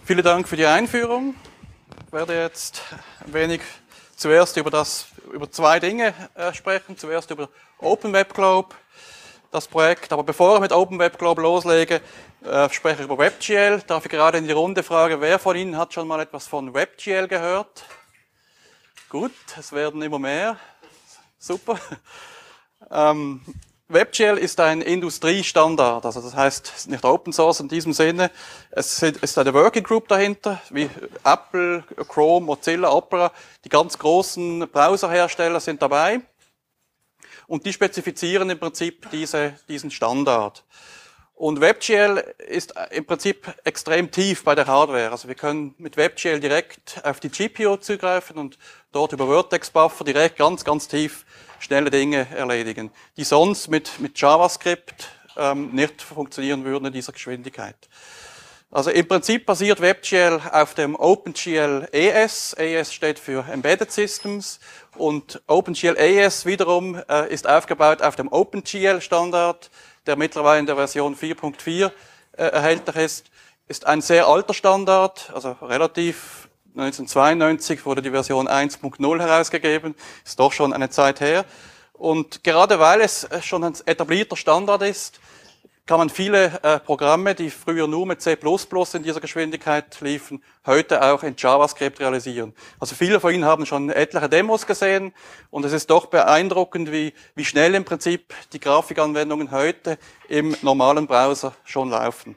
Vielen Dank für die Einführung. Ich werde jetzt ein wenig zuerst über zwei Dinge sprechen. Zuerst über Open Web Globe, das Projekt. Aber bevor ich mit Open Web Globe loslege, spreche ich über WebGL. Darf ich gerade in die Runde fragen, wer von Ihnen hat schon mal etwas von WebGL gehört? Gut, es werden immer mehr. Super. WebGL ist ein Industriestandard, also das heißt, es ist nicht Open Source in diesem Sinne. Es ist eine Working Group dahinter, wie Apple, Chrome, Mozilla, Opera. Die ganz großen Browserhersteller sind dabei und die spezifizieren im Prinzip diesen Standard. Und WebGL ist im Prinzip extrem tief bei der Hardware. Also wir können mit WebGL direkt auf die GPU zugreifen und dort über Vertex-Buffer direkt ganz tief schnelle Dinge erledigen, die sonst mit JavaScript nicht funktionieren würden in dieser Geschwindigkeit. Also im Prinzip basiert WebGL auf dem OpenGL ES. ES steht für Embedded Systems und OpenGL ES wiederum ist aufgebaut auf dem OpenGL Standard, der mittlerweile in der Version 4.4 erhältlich ist ein sehr alter Standard, also relativ 1992 wurde die Version 1.0 herausgegeben, ist doch schon eine Zeit her. Und gerade weil es schon ein etablierter Standard ist, kann man viele Programme, die früher nur mit C++ in dieser Geschwindigkeit liefen, heute auch in JavaScript realisieren. Also viele von Ihnen haben schon etliche Demos gesehen und es ist doch beeindruckend, wie schnell im Prinzip die Grafikanwendungen heute im normalen Browser schon laufen.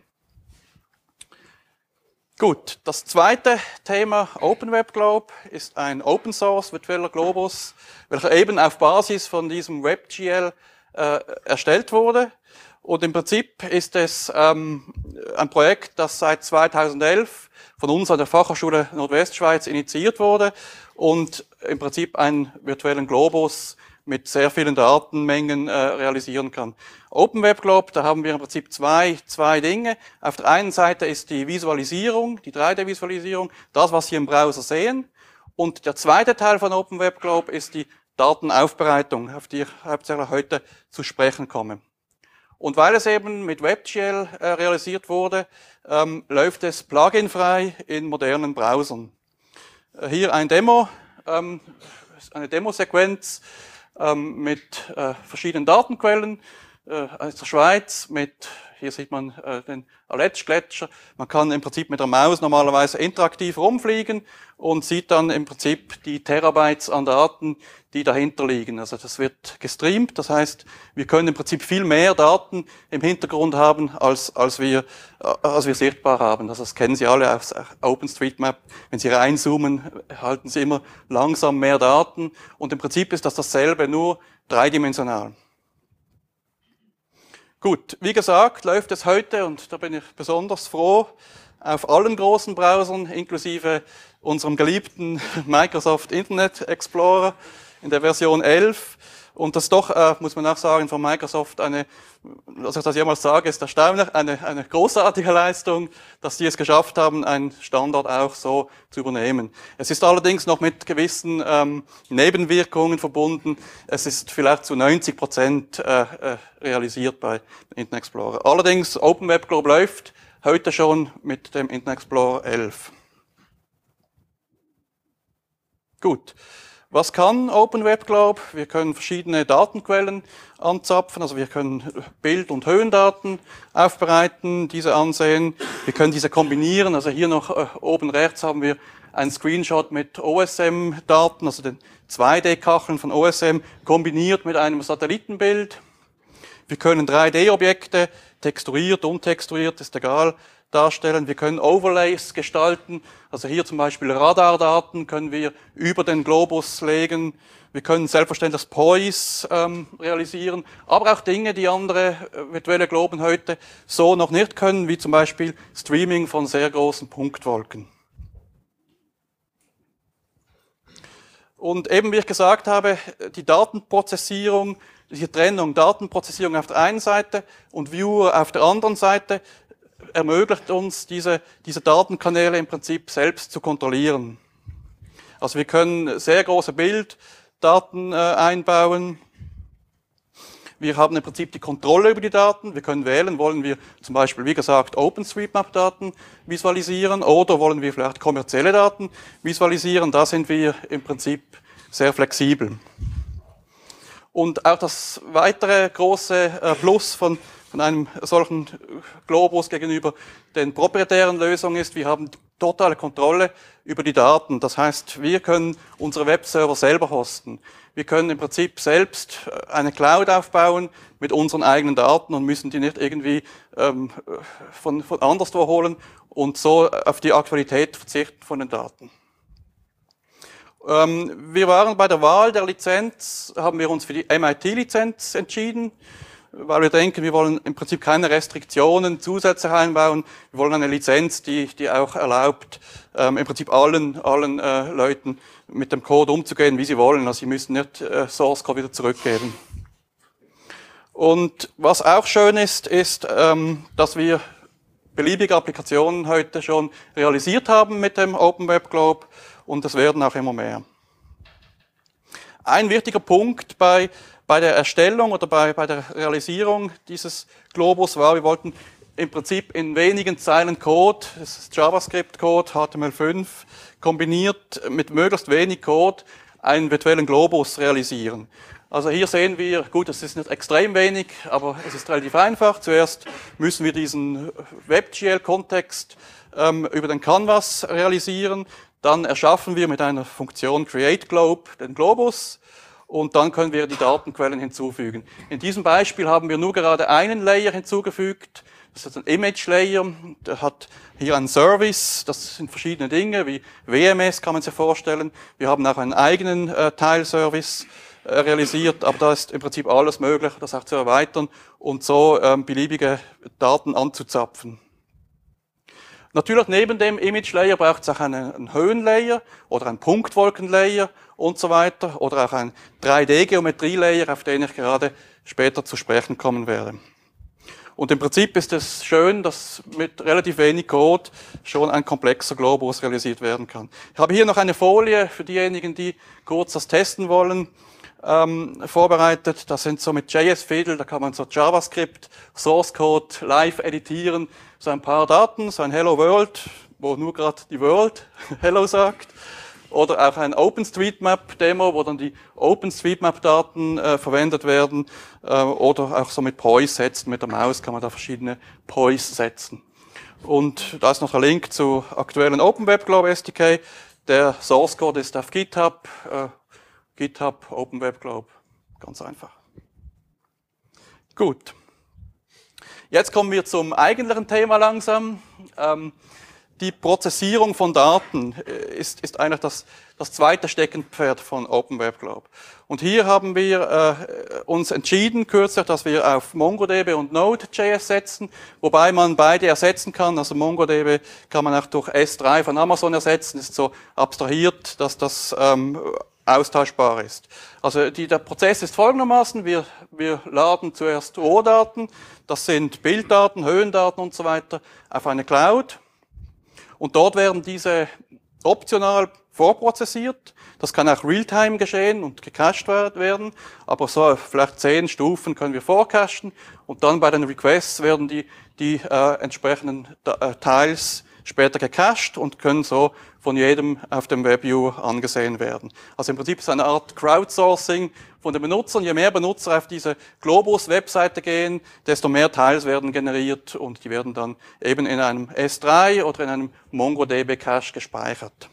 Gut, das zweite Thema Open Web Globe ist ein Open Source virtueller Globus, welcher eben auf Basis von diesem WebGL erstellt wurde. Und im Prinzip ist es ein Projekt, das seit 2011 von uns an der Fachhochschule Nordwestschweiz initiiert wurde und im Prinzip einen virtuellen Globus mit sehr vielen Datenmengen realisieren kann. Open Web Globe, da haben wir im Prinzip zwei Dinge. Auf der einen Seite ist die Visualisierung, die 3D-Visualisierung, das, was Sie im Browser sehen. Und der zweite Teil von Open Web Globe ist die Datenaufbereitung, auf die ich hauptsächlich heute zu sprechen komme. Und weil es eben mit WebGL realisiert wurde, läuft es pluginfrei in modernen Browsern. Hier ein Demo, eine Demosequenz mit verschiedenen Datenquellen aus der Schweiz, hier sieht man den Aletsch-Gletscher. Man kann im Prinzip mit der Maus normalerweise interaktiv rumfliegen und sieht dann im Prinzip die Terabytes an Daten, die dahinter liegen. Also das wird gestreamt, das heißt, wir können im Prinzip viel mehr Daten im Hintergrund haben, als wir sichtbar haben. Also das kennen Sie alle aus OpenStreetMap. Wenn Sie reinzoomen, erhalten Sie immer langsam mehr Daten und im Prinzip ist das dasselbe, nur dreidimensional. Gut, wie gesagt, läuft es heute, und da bin ich besonders froh, auf allen großen Browsern, inklusive unserem geliebten Microsoft Internet Explorer in der Version 11. Und das doch, muss man auch sagen, von Microsoft dass ich das jemals sage, ist erstaunlich, eine großartige Leistung, dass die es geschafft haben, einen Standard auch so zu übernehmen. Es ist allerdings noch mit gewissen Nebenwirkungen verbunden. Es ist vielleicht zu 90% realisiert bei Internet Explorer. Allerdings, Open Web Globe läuft heute schon mit dem Internet Explorer 11. Gut. Was kann Open Web Globe? Wir können verschiedene Datenquellen anzapfen, also wir können Bild- und Höhendaten aufbereiten, diese ansehen. Wir können diese kombinieren, also hier noch oben rechts haben wir einen Screenshot mit OSM-Daten, also den 2D-Kacheln von OSM, kombiniert mit einem Satellitenbild. Wir können 3D-Objekte, texturiert, untexturiert, ist egal, darstellen. Wir können Overlays gestalten, also hier zum Beispiel Radardaten können wir über den Globus legen. Wir können selbstverständlich das Poise realisieren, aber auch Dinge, die andere virtuelle Globen heute so noch nicht können, wie zum Beispiel Streaming von sehr großen Punktwolken. Und eben, wie ich gesagt habe, die Datenprozessierung, die Trennung Datenprozessierung auf der einen Seite und Viewer auf der anderen Seite, ermöglicht uns, diese Datenkanäle im Prinzip selbst zu kontrollieren. Also wir können sehr große Bilddaten einbauen. Wir haben im Prinzip die Kontrolle über die Daten. Wir können wählen, wollen wir zum Beispiel, wie gesagt, OpenStreetMap-Daten visualisieren oder wollen wir vielleicht kommerzielle Daten visualisieren. Da sind wir im Prinzip sehr flexibel. Und auch das weitere große Plus von einem solchen Globus gegenüber den proprietären Lösungen ist, wir haben totale Kontrolle über die Daten. Das heißt, wir können unsere Webserver selber hosten. Wir können im Prinzip selbst eine Cloud aufbauen mit unseren eigenen Daten und müssen die nicht irgendwie von anderswo holen und so auf die Aktualität verzichten von den Daten. Wir waren bei der Wahl der Lizenz, haben wir uns für die MIT-Lizenz entschieden, weil wir denken, wir wollen im Prinzip keine Restriktionen zusätzlich einbauen. Wir wollen eine Lizenz, die auch erlaubt, im Prinzip allen Leuten mit dem Code umzugehen, wie sie wollen. Also sie müssen nicht Source Code wieder zurückgeben. Und was auch schön ist, dass wir beliebige Applikationen heute schon realisiert haben mit dem Open Web Globe und es werden auch immer mehr. Ein wichtiger Punkt bei der Erstellung oder bei der Realisierung dieses Globus war, wir wollten im Prinzip in wenigen Zeilen Code, das ist JavaScript-Code, HTML5, kombiniert mit möglichst wenig Code einen virtuellen Globus realisieren. Also hier sehen wir, gut, es ist nicht extrem wenig, aber es ist relativ einfach. Zuerst müssen wir diesen WebGL-Kontext über den Canvas realisieren. Dann erschaffen wir mit einer Funktion createGlobe den Globus und dann können wir die Datenquellen hinzufügen. In diesem Beispiel haben wir nur gerade einen Layer hinzugefügt. Das ist ein Image-Layer, der hat hier einen Service, das sind verschiedene Dinge, wie WMS kann man sich vorstellen. Wir haben auch einen eigenen Teilservice realisiert, aber da ist im Prinzip alles möglich, das auch zu erweitern und so beliebige Daten anzuzapfen. Natürlich neben dem Image-Layer braucht es auch einen Höhenlayer oder einen Punktwolken-Layer und so weiter oder auch einen 3D-Geometrie-Layer, auf den ich gerade später zu sprechen kommen werde. Und im Prinzip ist es schön, dass mit relativ wenig Code schon ein komplexer Globus realisiert werden kann. Ich habe hier noch eine Folie für diejenigen, die kurz das testen wollen, vorbereitet. Das sind so mit JS-Fiddle, da kann man so JavaScript, Source Code live editieren, so ein paar Daten, so ein Hello World, wo nur gerade die World Hello sagt. Oder auch ein OpenStreetMap-Demo, wo dann die OpenStreetMap-Daten verwendet werden. Oder auch so mit Poise setzen, mit der Maus kann man da verschiedene Poise setzen. Und da ist noch ein Link zu aktuellen Open Web Globe SDK. Der Source Code ist auf GitHub, GitHub Open Web Globe. Ganz einfach. Gut. Jetzt kommen wir zum eigentlichen Thema langsam. Die Prozessierung von Daten ist eigentlich das zweite Steckenpferd von Open Web Globe. Und hier haben wir uns entschieden kürzlich, dass wir auf MongoDB und Node.js setzen, wobei man beide ersetzen kann. Also MongoDB kann man auch durch S3 von Amazon ersetzen, ist so abstrahiert, dass das austauschbar ist. Also der Prozess ist folgendermaßen, wir laden zuerst Rohdaten, das sind Bilddaten, Höhendaten und so weiter, auf eine Cloud. Und dort werden diese optional vorprozessiert. Das kann auch Realtime geschehen und gecached werden. Aber so vielleicht 10 Stufen können wir vorcachen. Und dann bei den Requests werden die entsprechenden Tiles später gecached und können so von jedem auf dem WebView angesehen werden. Also im Prinzip ist es eine Art Crowdsourcing von den Benutzern. Je mehr Benutzer auf diese Globus-Webseite gehen, desto mehr Tiles werden generiert und die werden dann eben in einem S3 oder in einem MongoDB-Cache gespeichert.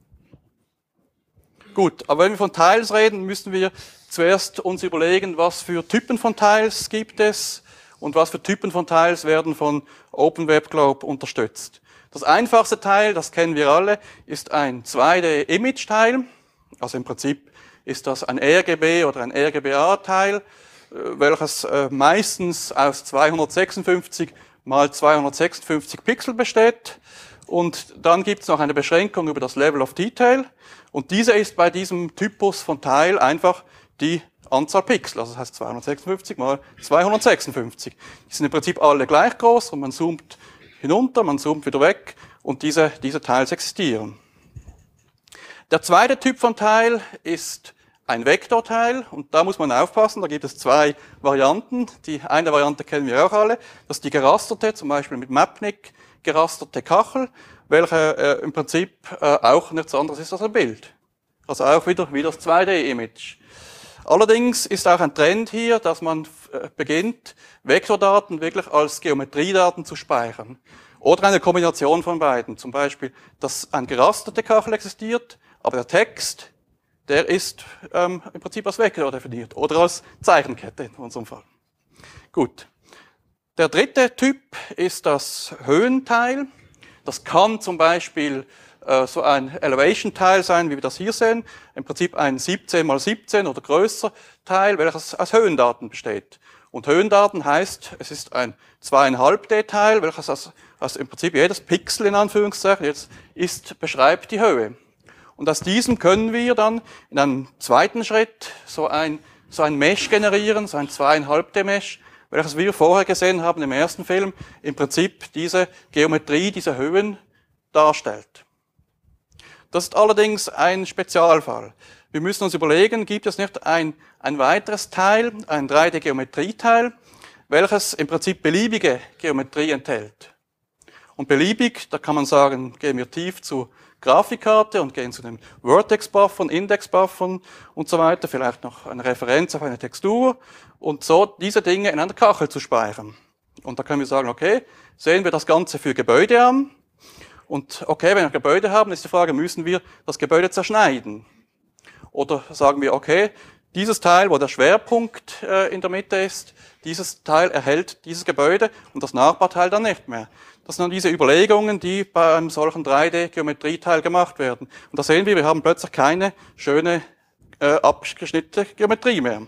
Gut, aber wenn wir von Tiles reden, müssen wir zuerst uns überlegen, was für Typen von Tiles gibt es und was für Typen von Tiles werden von Open Web Globe unterstützt. Das einfachste Teil, das kennen wir alle, ist ein 2D-Image-Teil. Also im Prinzip ist das ein RGB oder ein RGBA-Teil, welches meistens aus 256 mal 256 Pixel besteht. Und dann gibt es noch eine Beschränkung über das Level of Detail. Und diese ist bei diesem Typus von Teil einfach die Anzahl Pixel. Also das heißt 256 mal 256. Die sind im Prinzip alle gleich groß und man zoomt hinunter, man zoomt wieder weg und diese Teils existieren. Der zweite Typ von Teil ist ein Vektorteil, und da muss man aufpassen, da gibt es zwei Varianten. Die eine Variante kennen wir auch alle, das ist die gerasterte, zum Beispiel mit Mapnik gerasterte Kachel, welche im Prinzip auch nichts anderes ist als ein Bild. Also auch wieder das 2D-Image. Allerdings ist auch ein Trend hier, dass man beginnt, Vektordaten wirklich als Geometriedaten zu speichern. Oder eine Kombination von beiden. Zum Beispiel, dass eine gerasterte Kachel existiert, aber der Text, der ist im Prinzip als Vektor definiert. Oder als Zeichenkette in unserem Fall. Gut. Der dritte Typ ist das Höhenteil. Das kann zum Beispiel so ein Elevation-Teil sein, wie wir das hier sehen. Im Prinzip ein 17 mal 17 oder größer Teil, welches aus Höhendaten besteht. Und Höhendaten heißt, es ist ein 2,5D-Teil, welches also im Prinzip jedes Pixel in Anführungszeichen jetzt beschreibt die Höhe. Und aus diesem können wir dann in einem zweiten Schritt so ein Mesh generieren, so ein 2,5D-Mesh, welches wir vorher gesehen haben im ersten Film, im Prinzip diese Geometrie, diese Höhen darstellt. Das ist allerdings ein Spezialfall. Wir müssen uns überlegen, gibt es nicht ein weiteres Teil, ein 3D-Geometrieteil, welches im Prinzip beliebige Geometrie enthält. Und beliebig, da kann man sagen, gehen wir tief zur Grafikkarte und gehen zu den Vertex-Buffern, Index-Buffern und so weiter, vielleicht noch eine Referenz auf eine Textur und so diese Dinge in einer Kachel zu speichern. Und da können wir sagen, okay, sehen wir das Ganze für Gebäude an. Und okay, wenn wir Gebäude haben, ist die Frage, müssen wir das Gebäude zerschneiden? Oder sagen wir, okay, dieses Teil, wo der Schwerpunkt in der Mitte ist, dieses Teil erhält dieses Gebäude und das Nachbarteil dann nicht mehr. Das sind dann diese Überlegungen, die bei einem solchen 3D-Geometrieteil gemacht werden. Und da sehen wir haben plötzlich keine schöne abgeschnittene Geometrie mehr.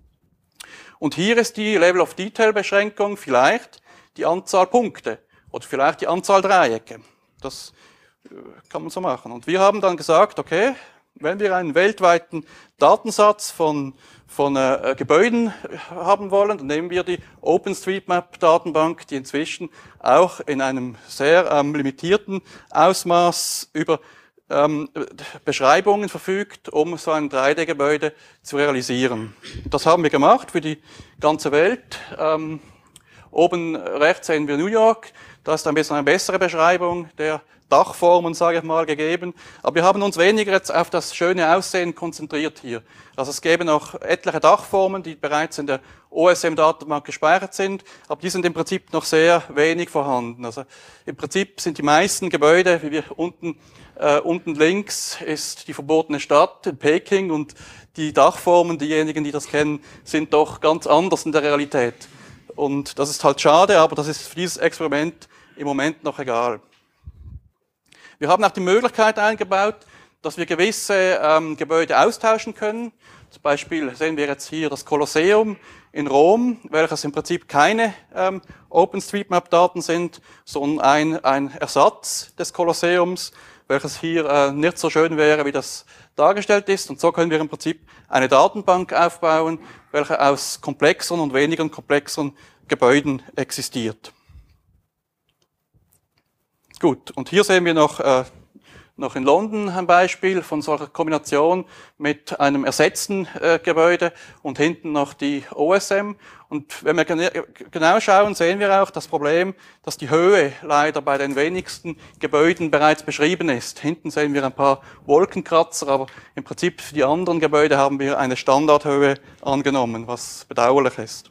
Und hier ist die Level-of-Detail-Beschränkung vielleicht die Anzahl Punkte oder vielleicht die Anzahl Dreiecke. Das kann man so machen. Und wir haben dann gesagt, okay, wenn wir einen weltweiten Datensatz von Gebäuden haben wollen, dann nehmen wir die OpenStreetMap-Datenbank, die inzwischen auch in einem sehr limitierten Ausmaß über Beschreibungen verfügt, um so ein 3D-Gebäude zu realisieren. Das haben wir gemacht für die ganze Welt. Oben rechts sehen wir New York. Da ist ein bisschen eine bessere Beschreibung der Dachformen, sage ich mal, gegeben. Aber wir haben uns weniger jetzt auf das schöne Aussehen konzentriert hier. Also es gäbe noch etliche Dachformen, die bereits in der OSM-Datenbank gespeichert sind, aber die sind im Prinzip noch sehr wenig vorhanden. Also im Prinzip sind die meisten Gebäude, wie wir unten links ist die verbotene Stadt in Peking und die Dachformen, diejenigen, die das kennen, sind doch ganz anders in der Realität. Und das ist halt schade, aber das ist für dieses Experiment im Moment noch egal. Wir haben auch die Möglichkeit eingebaut, dass wir gewisse Gebäude austauschen können. Zum Beispiel sehen wir jetzt hier das Kolosseum in Rom, welches im Prinzip keine OpenStreetMap-Daten sind, sondern ein Ersatz des Kolosseums, welches hier nicht so schön wäre, wie das dargestellt ist. Und so können wir im Prinzip eine Datenbank aufbauen, welche aus komplexeren und weniger komplexeren Gebäuden existiert. Gut, und hier sehen wir noch in London ein Beispiel von solcher Kombination mit einem ersetzten Gebäude und hinten noch die OSM. Und wenn wir genau schauen, sehen wir auch das Problem, dass die Höhe leider bei den wenigsten Gebäuden bereits beschrieben ist. Hinten sehen wir ein paar Wolkenkratzer, aber im Prinzip für die anderen Gebäude haben wir eine Standardhöhe angenommen, was bedauerlich ist.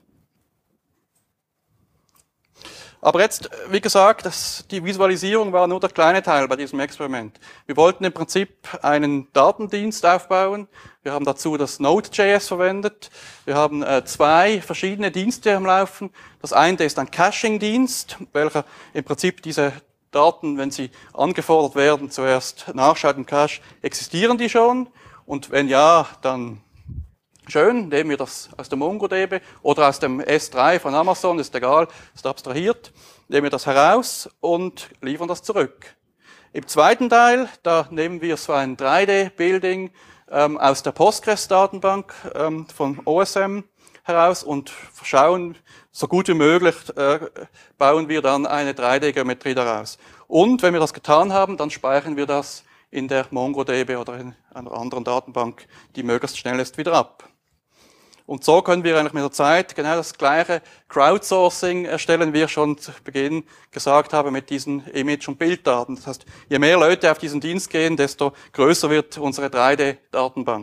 Aber jetzt, wie gesagt, die Visualisierung war nur der kleine Teil bei diesem Experiment. Wir wollten im Prinzip einen Datendienst aufbauen. Wir haben dazu das Node.js verwendet. Wir haben zwei verschiedene Dienste am Laufen. Das eine ist ein Caching-Dienst, welcher im Prinzip diese Daten, wenn sie angefordert werden, zuerst nachschaut im Cache, existieren die schon? Und wenn ja, dann schön, nehmen wir das aus der MongoDB oder aus dem S3 von Amazon, ist egal, ist abstrahiert, nehmen wir das heraus und liefern das zurück. Im zweiten Teil, da nehmen wir so ein 3D-Building aus der Postgres-Datenbank von OSM heraus und schauen, so gut wie möglich bauen wir dann eine 3D-Geometrie daraus. Und wenn wir das getan haben, dann speichern wir das in der MongoDB oder in einer anderen Datenbank, die möglichst schnell ist, wieder ab. Und so können wir eigentlich mit der Zeit genau das gleiche Crowdsourcing erstellen, wie ich schon zu Beginn gesagt habe, mit diesen Image- und Bilddaten. Das heißt, je mehr Leute auf diesen Dienst gehen, desto größer wird unsere 3D-Datenbank.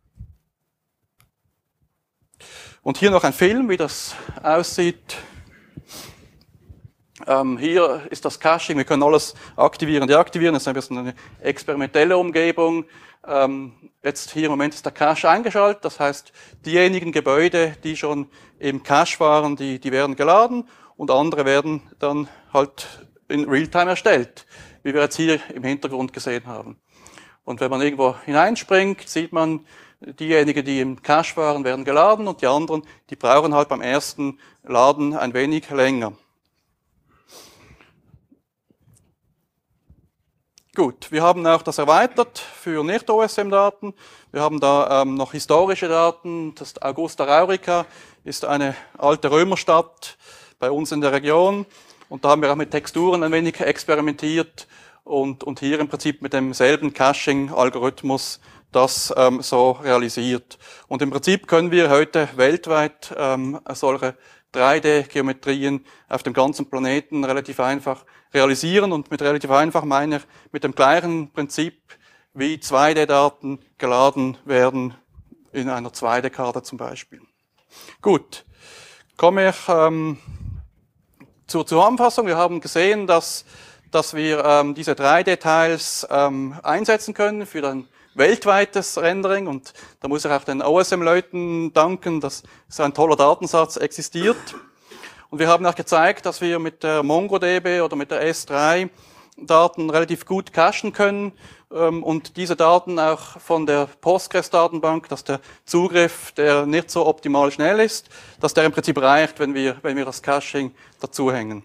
Und hier noch ein Film, wie das aussieht. Hier ist das Caching, wir können alles aktivieren, deaktivieren, das ist ein bisschen eine experimentelle Umgebung. Jetzt hier im Moment ist der Cache eingeschaltet, das heißt, diejenigen Gebäude, die schon im Cache waren, die werden geladen und andere werden dann halt in Realtime erstellt, wie wir jetzt hier im Hintergrund gesehen haben. Und wenn man irgendwo hineinspringt, sieht man, diejenigen, die im Cache waren, werden geladen und die anderen, die brauchen halt beim ersten Laden ein wenig länger. Gut, wir haben auch das erweitert für Nicht-OSM-Daten. Wir haben da noch historische Daten. Das Augusta Raurica ist eine alte Römerstadt bei uns in der Region. Und da haben wir auch mit Texturen ein wenig experimentiert und hier im Prinzip mit demselben Caching-Algorithmus das so realisiert. Und im Prinzip können wir heute weltweit solche 3D-Geometrien auf dem ganzen Planeten relativ einfach realisieren. Und mit relativ einfach meine ich mit dem gleichen Prinzip, wie 2D-Daten geladen werden in einer 2D-Karte zum Beispiel. Gut, komme ich zur Zusammenfassung. Wir haben gesehen, dass wir diese 3D-Tiles einsetzen können für ein weltweites Rendering, und da muss ich auch den OSM-Leuten danken, dass so ein toller Datensatz existiert. Und wir haben auch gezeigt, dass wir mit der MongoDB oder mit der S3 Daten relativ gut cachen können und diese Daten auch von der Postgres-Datenbank, dass der Zugriff, der nicht so optimal schnell ist, dass der im Prinzip reicht, wenn wir das Caching dazu hängen.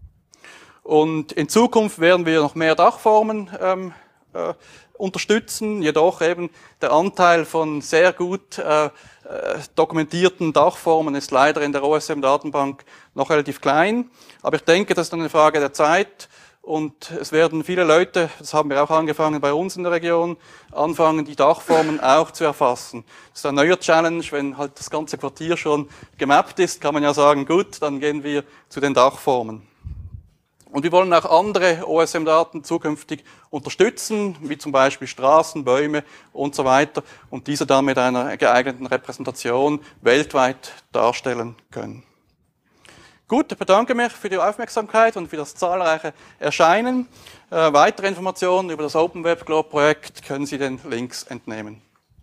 Und in Zukunft werden wir noch mehr Dachformen unterstützen, jedoch eben der Anteil von sehr gut dokumentierten Dachformen ist leider in der OSM-Datenbank noch relativ klein. Aber ich denke, das ist eine Frage der Zeit und es werden viele Leute, das haben wir auch angefangen bei uns in der Region, anfangen, die Dachformen auch zu erfassen. Das ist ein neuer Challenge, wenn halt das ganze Quartier schon gemappt ist, kann man ja sagen, gut, dann gehen wir zu den Dachformen. Und wir wollen auch andere OSM-Daten zukünftig unterstützen, wie zum Beispiel Straßen, Bäume und so weiter, und diese dann mit einer geeigneten Repräsentation weltweit darstellen können. Gut, ich bedanke mich für die Aufmerksamkeit und für das zahlreiche Erscheinen. Weitere Informationen über das Open Web Globe Projekt können Sie den Links entnehmen.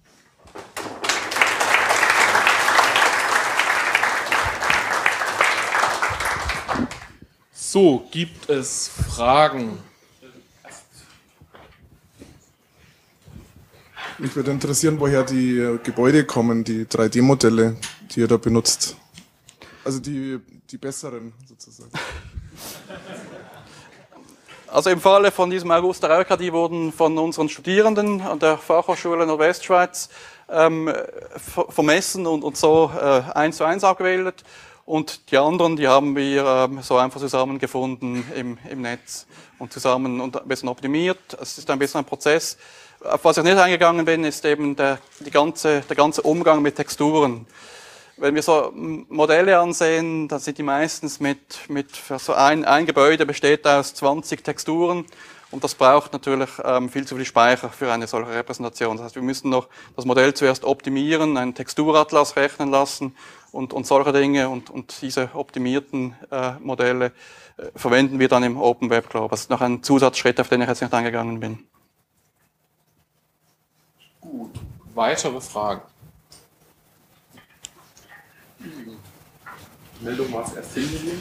So, gibt es Fragen? Mich würde interessieren, woher die Gebäude kommen, die 3D-Modelle, die ihr da benutzt. Also die besseren sozusagen. Also im Falle von diesem Augusta Raurica, die wurden von unseren Studierenden an der Fachhochschule Nordwestschweiz vermessen und so 1:1 abgebildet. Und die anderen, die haben wir so einfach zusammengefunden im Netz und zusammen und ein bisschen optimiert. Es ist ein bisschen ein Prozess. Auf was ich nicht eingegangen bin, ist eben der ganze Umgang mit Texturen. Wenn wir so Modelle ansehen, dann sind die meistens so ein Gebäude besteht aus 20 Texturen. Und das braucht natürlich viel zu viel Speicher für eine solche Repräsentation. Das heißt, wir müssen noch das Modell zuerst optimieren, einen Texturatlas rechnen lassen und solche Dinge. Und diese optimierten Modelle verwenden wir dann im Open Web Globe. Das ist noch ein Zusatzschritt, auf den ich jetzt nicht eingegangen bin. Gut. Weitere Fragen? Meldung mal als Erfindung.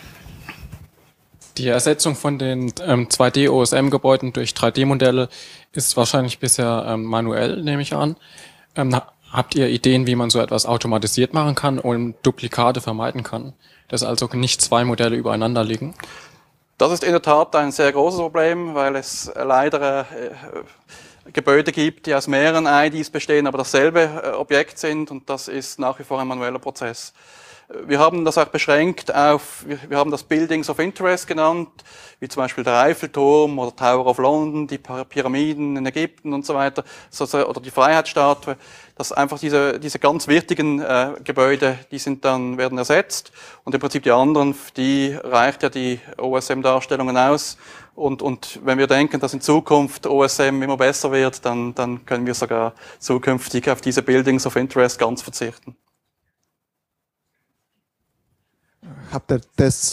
Die Ersetzung von den 2D-OSM-Gebäuden durch 3D-Modelle ist wahrscheinlich bisher manuell, nehme ich an. Habt ihr Ideen, wie man so etwas automatisiert machen kann und Duplikate vermeiden kann? Dass also nicht zwei Modelle übereinander liegen? Das ist in der Tat ein sehr großes Problem, weil es leider Gebäude gibt, die aus mehreren IDs bestehen, aber dasselbe Objekt sind, und das ist nach wie vor ein manueller Prozess. Wir haben das auch beschränkt auf, wir haben das Buildings of Interest genannt, wie zum Beispiel der Eiffelturm oder Tower of London, die Pyramiden in Ägypten und so weiter, oder die Freiheitsstatue. Das einfach diese ganz wichtigen Gebäude, die werden ersetzt, und im Prinzip die anderen, die reicht ja die OSM-Darstellungen aus. Und wenn wir denken, dass in Zukunft OSM immer besser wird, dann können wir sogar zukünftig auf diese Buildings of Interest ganz verzichten. Habt ihr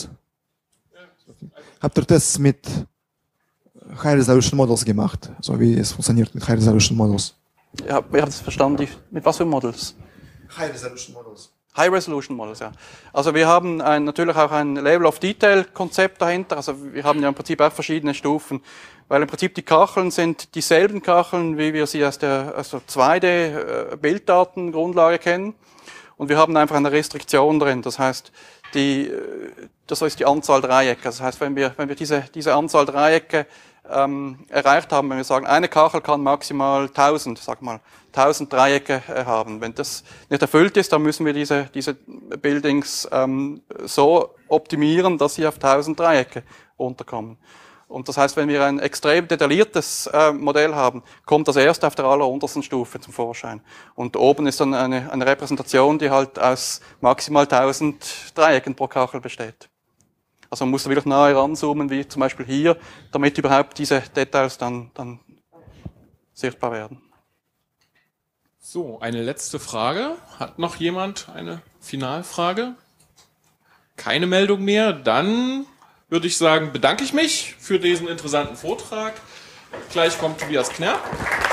Tests mit High Resolution Models gemacht? So wie es funktioniert mit High Resolution Models? Ja, ich habe das verstanden. Mit was für Models? High Resolution Models. High Resolution Models, ja. Also wir haben natürlich auch ein Level of Detail Konzept dahinter. Also wir haben ja im Prinzip auch verschiedene Stufen, weil im Prinzip die Kacheln sind dieselben Kacheln, wie wir sie aus der 2D Bilddatengrundlage kennen. Und wir haben einfach eine Restriktion drin. Das heißt, das ist die Anzahl Dreiecke. Das heißt, wenn wir diese Anzahl Dreiecke erreicht haben, wenn wir sagen, eine Kachel kann maximal 1000 Dreiecke haben. Wenn das nicht erfüllt ist, dann müssen wir diese Buildings so optimieren, dass sie auf 1000 Dreiecke runterkommen. Und das heißt, wenn wir ein extrem detailliertes Modell haben, kommt das erst auf der alleruntersten Stufe zum Vorschein. Und oben ist dann eine Repräsentation, die halt aus maximal 1000 Dreiecken pro Kachel besteht. Also man muss da wirklich nahe ranzoomen, wie zum Beispiel hier, damit überhaupt diese Details dann sichtbar werden. So, eine letzte Frage. Hat noch jemand eine Finalfrage? Keine Meldung mehr. Dann würde ich sagen, bedanke ich mich für diesen interessanten Vortrag. Gleich kommt Tobias Knerr.